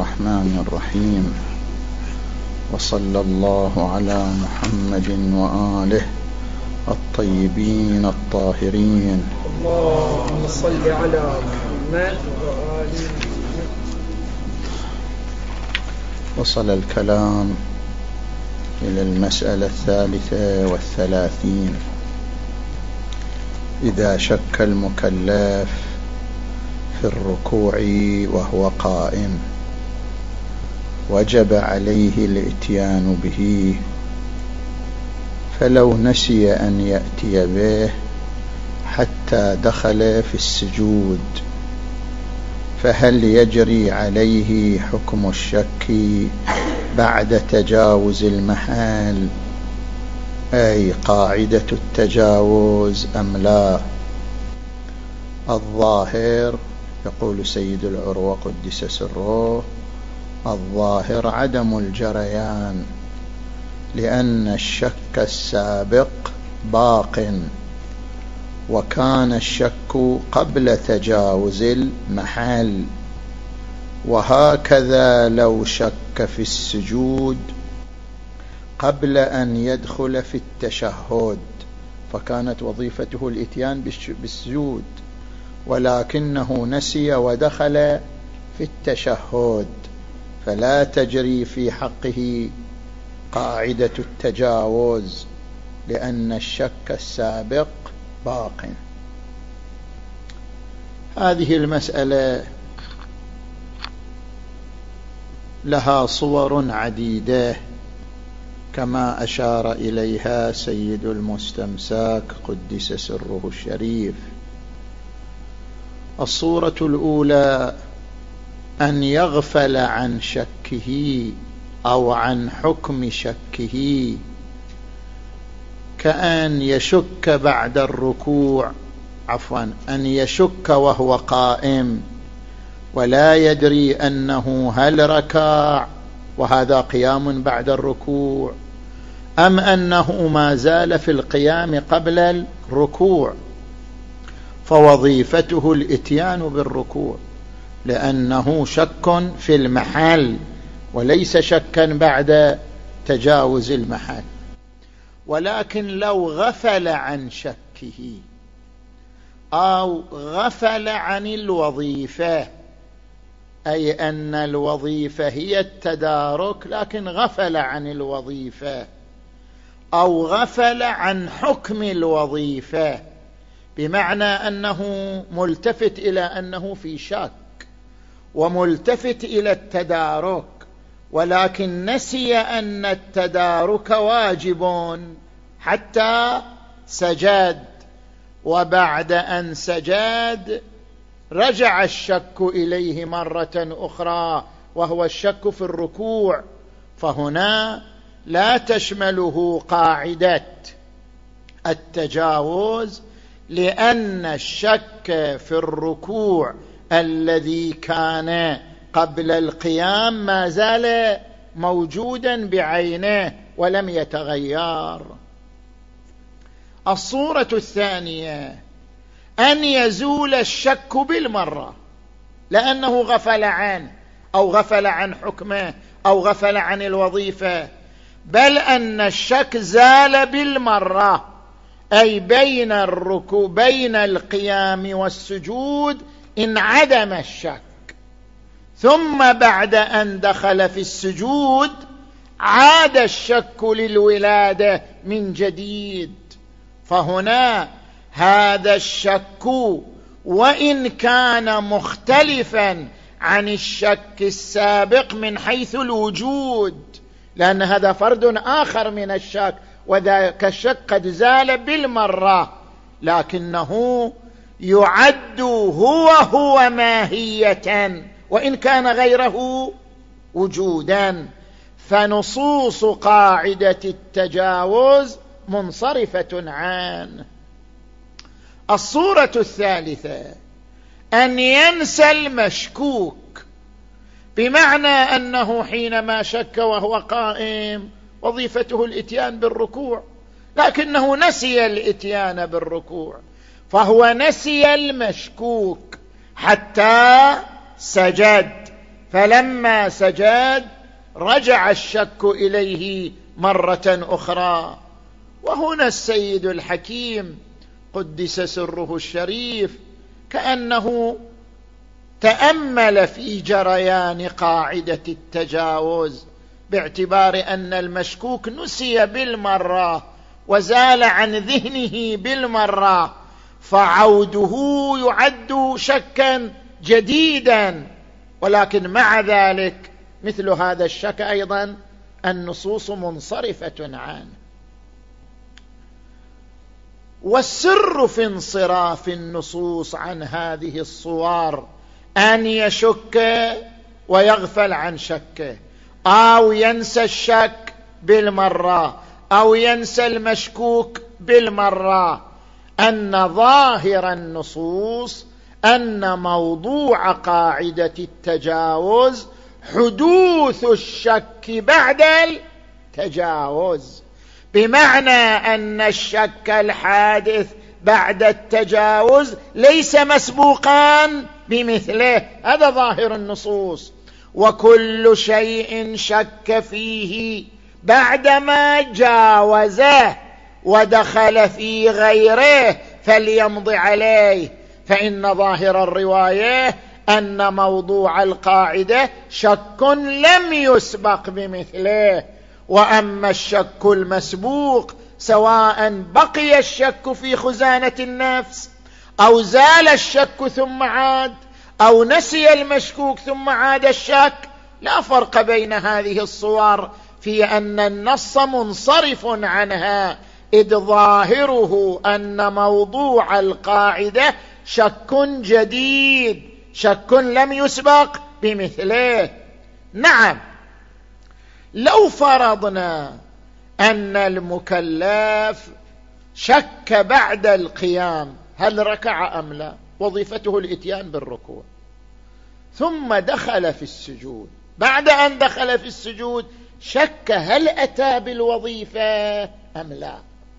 الرحمن الرحيم، وصلى الله على محمد وآله الطيبين الطاهرين. اللهم صل على محمد وآله. وصل الكلام إلى المسألة 33. إذا شك المكلف في الركوع وهو قائم وجب عليه الاتيان به، فلو نسي أن يأتي به حتى دخل في السجود، فهل يجري عليه حكم الشك بعد تجاوز المحال، أي قاعدة التجاوز أم لا؟ الظاهر، يقول سيد العروة قدس سره، الظاهر عدم الجريان، لأن الشك السابق باق، وكان الشك قبل تجاوز المحل. وهكذا لو شك في السجود قبل أن يدخل في التشهد، فكانت وظيفته الاتيان بالسجود، ولكنه نسي ودخل في التشهد، فلا تجري في حقه قاعدة التجاوز، لأن الشك السابق باق. هذه المسألة لها صور عديدة كما أشار إليها سيد المستمساك قدس سره الشريف. الصورة الأولى أن يغفل عن شكه أو عن حكم شكه، كأن يشك بعد الركوع، أن يشك وهو قائم ولا يدري أنه هل ركع وهذا قيام بعد الركوع أم أنه ما زال في القيام قبل الركوع، فوظيفته الاتيان بالركوع، لأنه شك في المحل وليس شكا بعد تجاوز المحل. ولكن لو غفل عن شكه أو غفل عن الوظيفة، أي أن الوظيفة هي التدارك لكن غفل عن الوظيفة، أو غفل عن حكم الوظيفة، بمعنى أنه ملتفت إلى أنه في شك وملتفت إلى التدارك، ولكن نسي أن التدارك واجب حتى سجد، وبعد أن سجد رجع الشك إليه مرة أخرى وهو الشك في الركوع، فهنا لا تشمله قاعدة التجاوز، لأن الشك في الركوع الذي كان قبل القيام ما زال موجودا بعينه ولم يتغير. الصورة الثانية أن يزول الشك بالمرة، لأنه غفل عنه أو غفل عن حكمه أو غفل عن الوظيفة، بل أن الشك زال بالمرة، أي بين الركوع بين القيام والسجود انعدم الشك، ثم بعد أن دخل في السجود عاد الشك للولادة من جديد. فهنا هذا الشك وإن كان مختلفا عن الشك السابق من حيث الوجود، لأن هذا فرد آخر من الشك، وذاك الشك قد زال بالمرة، لكنه يعد هو ماهية وإن كان غيره وجودا. فنصوص قاعدة التجاوز منصرفة عنه. الصورة الثالثة أن ينسى المشكوك، بمعنى أنه حينما شك وهو قائم وظيفته الاتيان بالركوع، لكنه نسي الاتيان بالركوع، فهو نسي المشكوك حتى سجد، فلما سجد رجع الشك إليه مرة أخرى. وهنا السيد الحكيم قدس سره الشريف كأنه تأمل في جريان قاعدة التجاوز، باعتبار أن المشكوك نسي بالمرة وزال عن ذهنه بالمرة، فعوده يعد شكا جديدا. ولكن مع ذلك مثل هذا الشك أيضا النصوص منصرفة عنه. والسر في انصراف النصوص عن هذه الصور أن يشك ويغفل عن شكه، أو ينسى الشك بالمرة، أو ينسى المشكوك بالمرة. أن ظاهر النصوص أن موضوع قاعدة التجاوز حدوث الشك بعد التجاوز، بمعنى أن الشك الحادث بعد التجاوز ليس مسبوقا بمثله. هذا ظاهر النصوص. وكل شيء شك فيه بعدما جاوزه ودخل في غيره فليمض عليه، فإن ظاهر الرواية أن موضوع القاعدة شك لم يسبق بمثله. وأما الشك المسبوق، سواء بقي الشك في خزانة النفس، أو زال الشك ثم عاد، أو نسي المشكوك ثم عاد الشك، لا فرق بين هذه الصور في أن النص منصرف عنها، إذ ظاهره أن موضوع القاعدة شك جديد، شك لم يسبق بمثله. نعم، لو فرضنا أن المكلف شك بعد القيام هل ركع أم لا، وظيفته الإتيان بالركوع، ثم دخل في السجود، بعد أن دخل في السجود شك هل أتى بالوظيفة أم لا،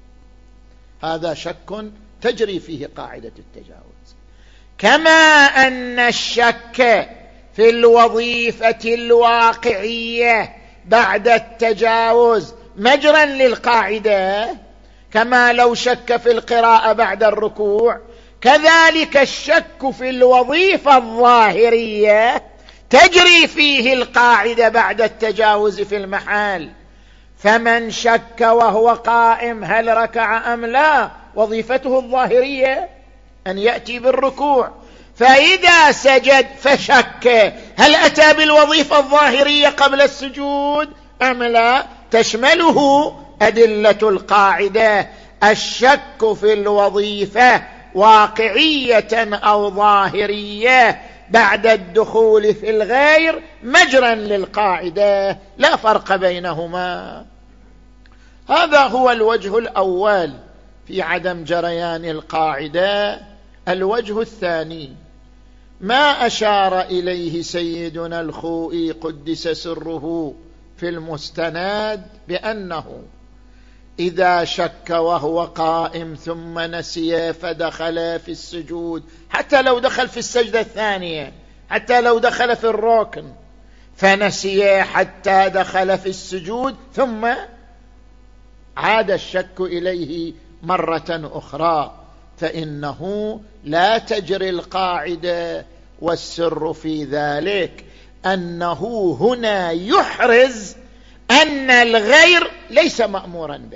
هذا شك تجري فيه قاعدة التجاوز. كما أن الشك في الوظيفة الواقعية بعد التجاوز مجرا للقاعدة، كما لو شك في القراءة بعد الركوع، كذلك الشك في الوظيفة الظاهرية تجري فيه القاعدة بعد التجاوز في المحال. فمن شك وهو قائم هل ركع أم لا، وظيفته الظاهرية أن يأتي بالركوع، فإذا سجد فشك هل أتى بالوظيفة الظاهرية قبل السجود أم لا، تشمله أدلة القاعدة. الشك في الوظيفة واقعية أو ظاهرية بعد الدخول في الغير مجرا للقاعدة، لا فرق بينهما. هذا هو الوجه الأول في عدم جريان القاعدة. الوجه الثاني ما أشار إليه سيدنا الخوئي قدس سره في المستند، بأنه إذا شك وهو قائم ثم نسي فدخل في السجود، حتى لو دخل في السجدة الثانية، حتى لو دخل في الركن فنسي حتى دخل في السجود، ثم عاد الشك إليه مرة أخرى، فإنه لا تجري القاعدة. والسر في ذلك أنه هنا يحرز أن الغير ليس مأمورا به.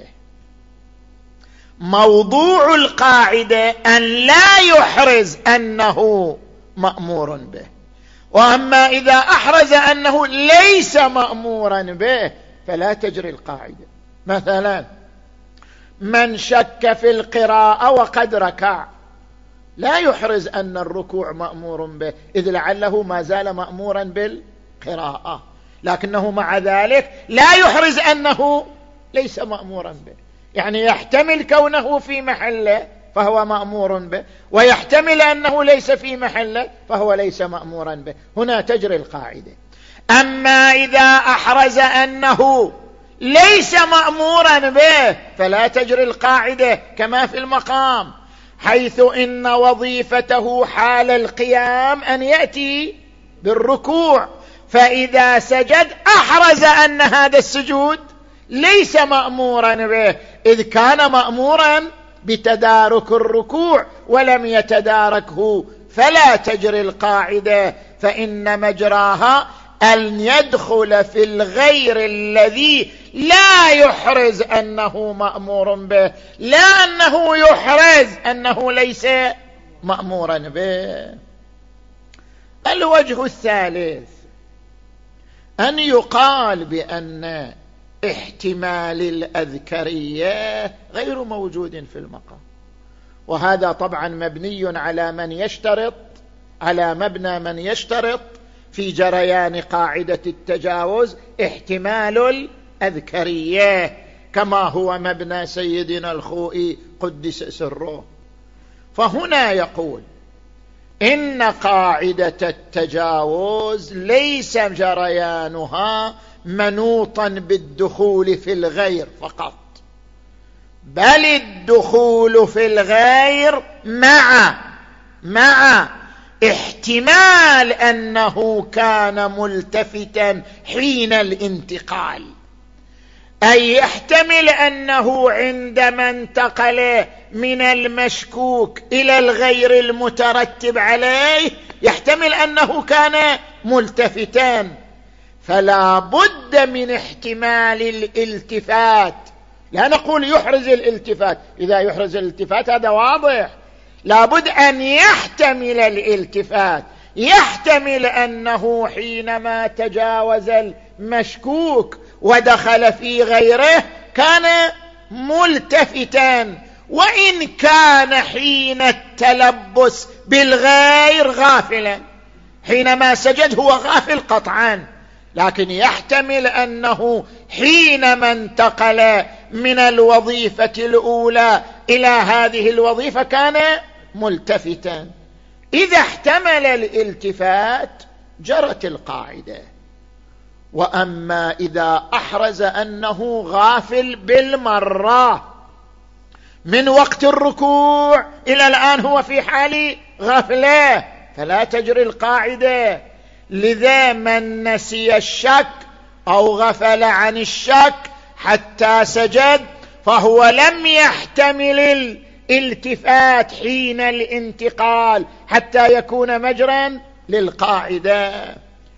موضوع القاعدة أن لا يحرز أنه مأمور به، وأما إذا أحرز أنه ليس مأمورا به فلا تجري القاعدة. مثلا من شك في القراءة وقد ركع لا يحرز أن الركوع مأمور به، إذ لعله ما زال مأمورا بالقراءة، لكنه مع ذلك لا يحرز أنه ليس مأمورا به. يعني يحتمل كونه في محله فهو مأمور به، ويحتمل أنه ليس في محله فهو ليس مأمورا به. هنا تجري القاعدة. أما إذا أحرز أنه ليس مأمورا به فلا تجري القاعدة، كما في المقام، حيث إن وظيفته حال القيام أن يأتي بالركوع، فإذا سجد أحرز أن هذا السجود ليس مأمورا به، إذ كان مأمورا بتدارك الركوع ولم يتداركه، فلا تجري القاعدة، فإن مجراها أن يدخل في الغير الذي لا يحرز أنه مأمور به، لا أنه يحرز أنه ليس مأمورا به. الوجه الثالث أن يقال بأن احتمال الأذكرية غير موجود في المقام، وهذا طبعا مبني على من يشترط، على مبنى من يشترط في جريان قاعدة التجاوز احتمال الأذكرية، كما هو مبنى سيدنا الخوئي قدس سره. فهنا يقول إن قاعدة التجاوز ليس جريانها منوطا بالدخول في الغير فقط، بل الدخول في الغير مع احتمال أنه كان ملتفتا حين الانتقال، أي يحتمل أنه عندما انتقل من المشكوك إلى الغير المترتب عليه يحتمل أنه كان ملتفتان، فلا بد من احتمال الالتفات. لا نقول يحرز الالتفات، إذا يحرز الالتفات هذا واضح، لا بد أن يحتمل الالتفات، يحتمل أنه حينما تجاوز المشكوك ودخل في غيره كان ملتفتا، وإن كان حين التلبس بالغير غافلا، حينما سجد هو غافل قطعا، لكن يحتمل أنه حينما انتقل من الوظيفة الأولى إلى هذه الوظيفة كان ملتفتا. إذا احتمل الالتفات جرت القاعدة. وأما إذا أحرز أنه غافل بالمرة من وقت الركوع إلى الآن هو في حال غفلة، فلا تجري القاعدة. لذا من نسي الشك أو غفل عن الشك حتى سجد فهو لم يحتمل الالتفات حين الانتقال حتى يكون مجرا للقاعدة.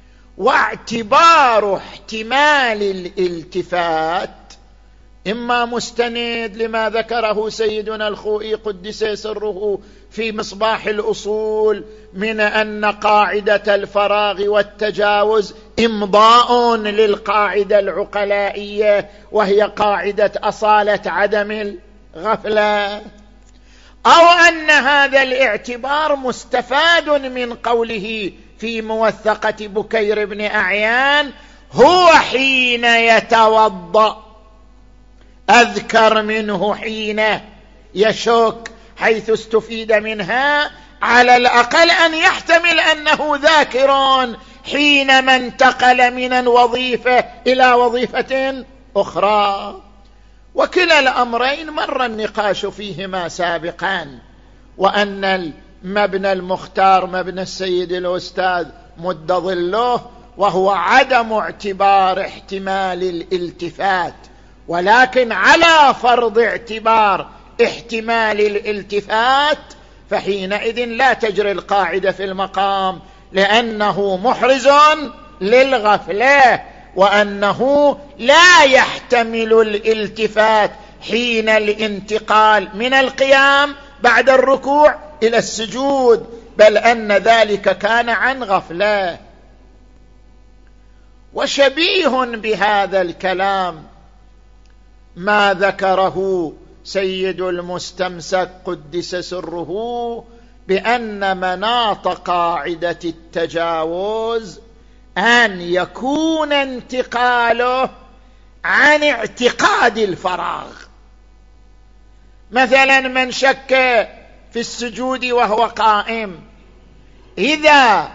واعتبار احتمال الالتفات إما مستند لما ذكره سيدنا الخوئي قدس سره في مصباح الأصول من أن قاعدة الفراغ والتجاوز إمضاء للقاعدة العقلائية وهي قاعدة أصالة عدم الغفلة، أو أن هذا الاعتبار مستفاد من قوله في موثقة بكير بن أعيان هو حين يتوضأ أذكر منه حين يشك، حيث استفيد منها على الأقل أن يحتمل أنه ذاكر حينما انتقل من الوظيفة إلى وظيفة أخرى. وكلا الأمرين مر النقاش فيهما سابقا، وأن المبنى المختار مبنى السيد الأستاذ مد ظله وهو عدم اعتبار احتمال الالتفات، ولكن على فرض اعتبار احتمال الالتفات فحينئذ لا تجري القاعدة في المقام، لأنه محرز للغفلة، وأنه لا يحتمل الالتفات حين الانتقال من القيام بعد الركوع إلى السجود، بل أن ذلك كان عن غفلة. وشبيه بهذا الكلام ما ذكره سيد المستمسك قدس سره بأن مناط قاعدة التجاوز أن يكون انتقاله عن اعتقاد الفراغ. مثلا من شك في السجود وهو قائم، إذا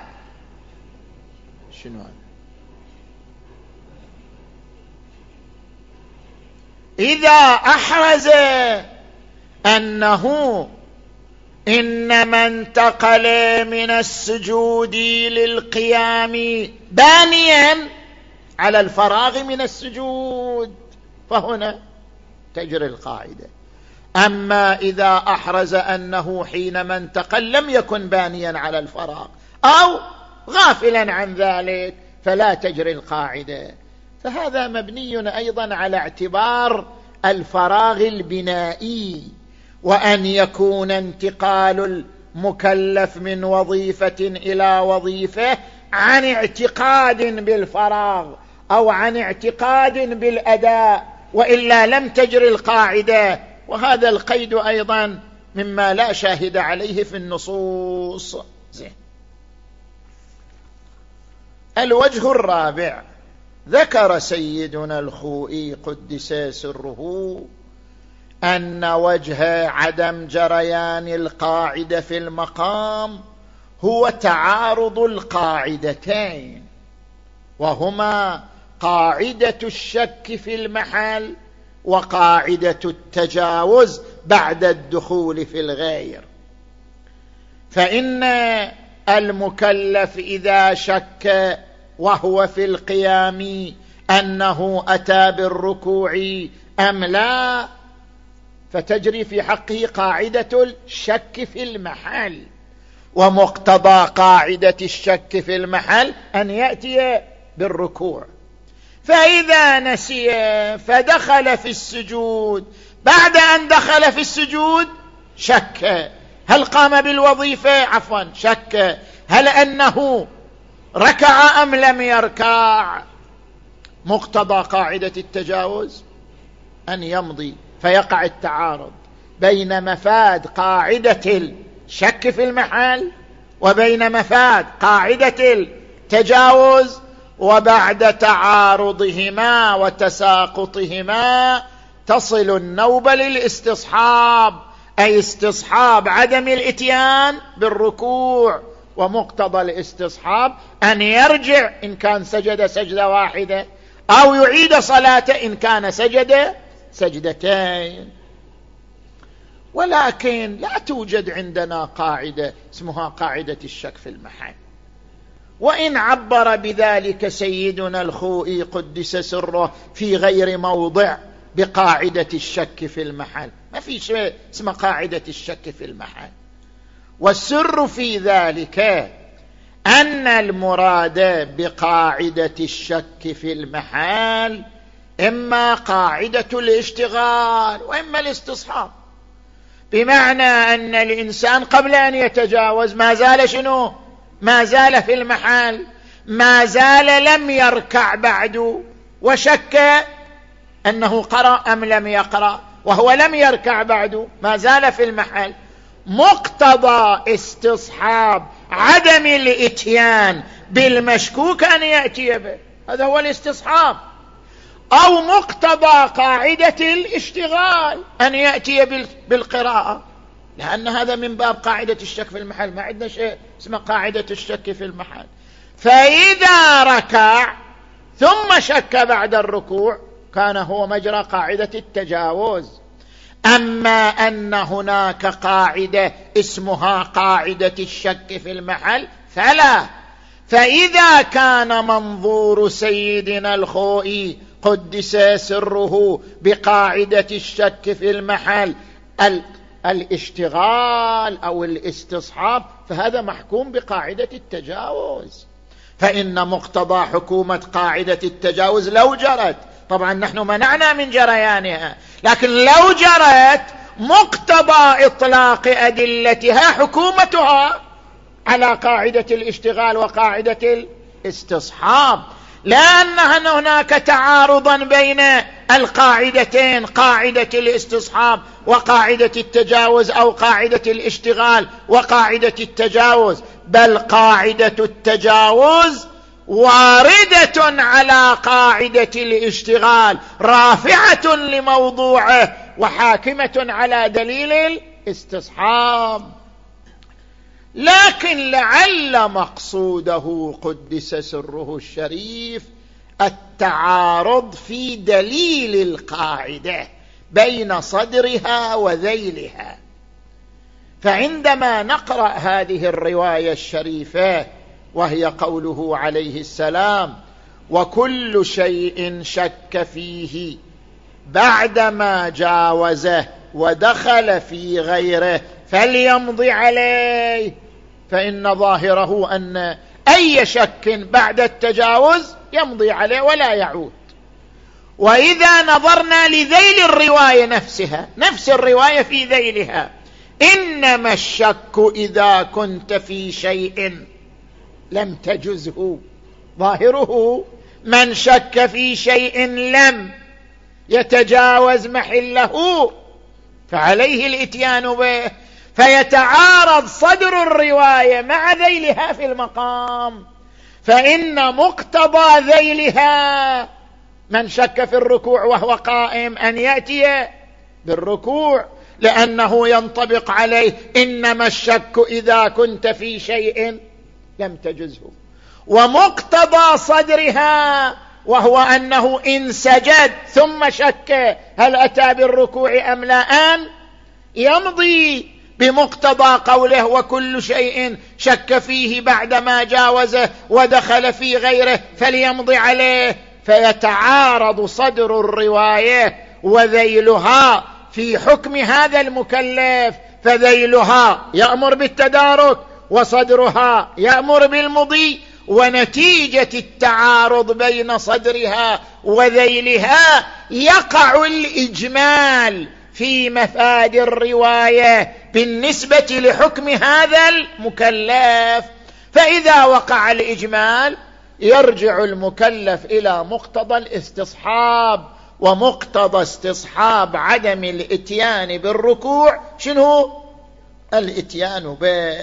إذا أحرز أنه إنما انتقل من السجود للقيام بانيا على الفراغ من السجود، فهنا تجري القاعدة. أما إذا أحرز أنه حينما انتقل لم يكن بانيا على الفراغ أو غافلا عن ذلك فلا تجري القاعدة. فهذا مبني أيضا على اعتبار الفراغ البنائي، وأن يكون انتقال المكلف من وظيفة إلى وظيفة عن اعتقاد بالفراغ أو عن اعتقاد بالأداء، وإلا لم تجري القاعدة. وهذا القيد أيضا مما لا شاهد عليه في النصوص. الوجه الرابع، ذكر سيدنا الخوئي قدس سره أن وجه عدم جريان القاعدة في المقام هو تعارض القاعدتين، وهما قاعدة الشك في المحل وقاعدة التجاوز بعد الدخول في الغير. فإن المكلف إذا شك وهو في القيام أنه أتى بالركوع أم لا، فتجري في حقه قاعدة الشك في المحل، ومقتضى قاعدة الشك في المحل أن يأتي بالركوع. فإذا نسي فدخل في السجود، بعد أن دخل في السجود شك هل قام بالوظيفة، شك هل أنه ركع أم لم يركع. مقتضى قاعدة التجاوز أن يمضي، فيقع التعارض بين مفاد قاعدة الشك في المحل وبين مفاد قاعدة التجاوز، وبعد تعارضهما وتساقطهما تصل النوبة للاستصحاب، أي استصحاب عدم الاتيان بالركوع. ومقتضى الاستصحاب أن يرجع إن كان سجد سجدة واحدة، أو يعيد صلاته إن كان سجد سجدتين. ولكن لا توجد عندنا قاعدة اسمها قاعدة الشك في المحل، وإن عبر بذلك سيدنا الخوئي قدس سره في غير موضع بقاعدة الشك في المحل. ما في شيء اسمه قاعدة الشك في المحل. والسر في ذلك أن المراد بقاعدة الشك في المحل إما قاعدة الاشتغال وإما الاستصحاب، بمعنى أن الإنسان قبل أن يتجاوز ما زال شنو؟ ما زال في المحل، ما زال لم يركع بعد، وشك أنه قرأ أم لم يقرأ، وهو لم يركع بعد، ما زال في المحل. مقتضى استصحاب عدم الاتيان بالمشكوك أن يأتي به، هذا هو الاستصحاب. أو مقتضى قاعدة الاشتغال أن يأتي بالقراءة، لأن هذا من باب قاعدة الشك في المحل. ما عندنا شيء اسمه قاعدة الشك في المحل. فإذا ركع ثم شك بعد الركوع كان هو مجرى قاعدة التجاوز. أما أن هناك قاعدة اسمها قاعدة الشك في المحل فلا. فإذا كان منظور سيدنا الخوئي قدس سره بقاعدة الشك في المحل الاشتغال أو الاستصحاب، فهذا محكوم بقاعدة التجاوز. فإن مقتضى حكومة قاعدة التجاوز لو جرت، طبعا نحن منعنا من جريانها، لكن لو جرت مقتضى إطلاق أدلتها حكومتها على قاعدة الاشتغال وقاعدة الاستصحاب، لأن هناك تعارضا بين القاعدتين، قاعدة الاستصحاب وقاعدة التجاوز، أو قاعدة الاشتغال وقاعدة التجاوز، بل قاعدة التجاوز واردة على قاعدة الاشتغال، رافعة لموضوعه وحاكمة على دليل الاستصحاب. لكن لعل مقصوده قدس سره الشريف التعارض في دليل القاعدة بين صدرها وذيلها. فعندما نقرأ هذه الرواية الشريفة وهي قوله عليه السلام: وكل شيء شك فيه بعدما جاوزه ودخل في غيره فليمضي عليه، فإن ظاهره أن أي شك بعد التجاوز يمضي عليه ولا يعود. وإذا نظرنا لذيل الرواية نفسها، نفس الرواية في ذيلها: إنما الشك إذا كنت في شيء لم تجزه، ظاهره من شك في شيء لم يتجاوز محله فعليه الإتيان به، فيتعارض صدر الرواية مع ذيلها في المقام، فإن مقتضى ذيلها من شك في الركوع وهو قائم أن يأتي بالركوع، لأنه ينطبق عليه إنما الشك إذا كنت في شيء لم تجزه. ومقتضى صدرها وهو أنه إن سجد ثم شك هل أتى بالركوع أم لا أن يمضي بمقتضى قوله: وكل شيء شك فيه بعدما جاوزه ودخل في غيره فليمضي عليه، فيتعارض صدر الرواية وذيلها في حكم هذا المكلف، فذيلها يأمر بالتدارك وصدرها يأمر بالمضي، ونتيجة التعارض بين صدرها وذيلها يقع الإجمال في مفاد الرواية بالنسبة لحكم هذا المكلف. فإذا وقع الإجمال يرجع المكلف إلى مقتضى الاستصحاب، ومقتضى استصحاب عدم الإتيان بالركوع شنو؟ الإتيان به.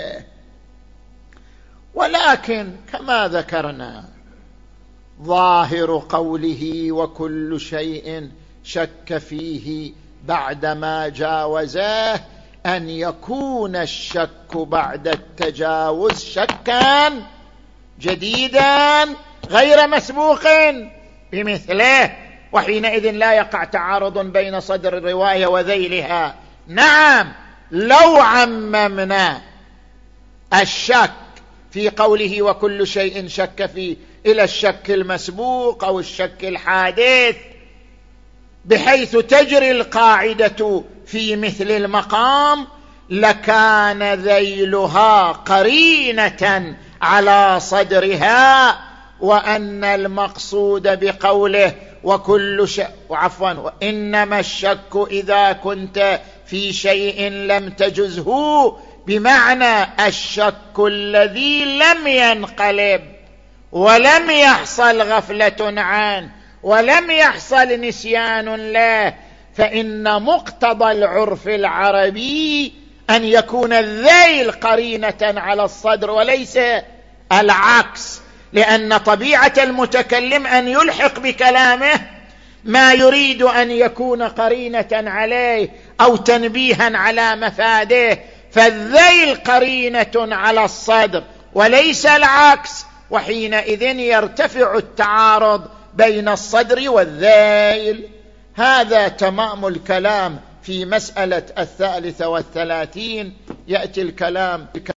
ولكن كما ذكرنا ظاهر قوله: وكل شيء شك فيه بعدما جاوزاه أن يكون الشك بعد التجاوز شكا جديدا غير مسبوق بمثله، وحينئذ لا يقع تعارض بين صدر الرواية وذيلها. نعم، لو عممنا الشك في قوله وكل شيء شك فيه إلى الشك المسبوق أو الشك الحادث بحيث تجري القاعدة في مثل المقام، لكان ذيلها قرينة على صدرها، وأن المقصود بقوله وكل شيء وإنما الشك إذا كنت في شيء لم تجزه، بمعنى الشك الذي لم ينقلب ولم يحصل غفلة عنه ولم يحصل نسيان له، فإن مقتضى العرف العربي أن يكون الذيل قرينة على الصدر وليس العكس، لأن طبيعة المتكلم أن يلحق بكلامه ما يريد أن يكون قرينة عليه أو تنبيها على مفاده، فالذيل قرينة على الصدر وليس العكس، وحينئذ يرتفع التعارض بين الصدر والذيل. هذا تمام الكلام في مسألة 33. يأتي الكلام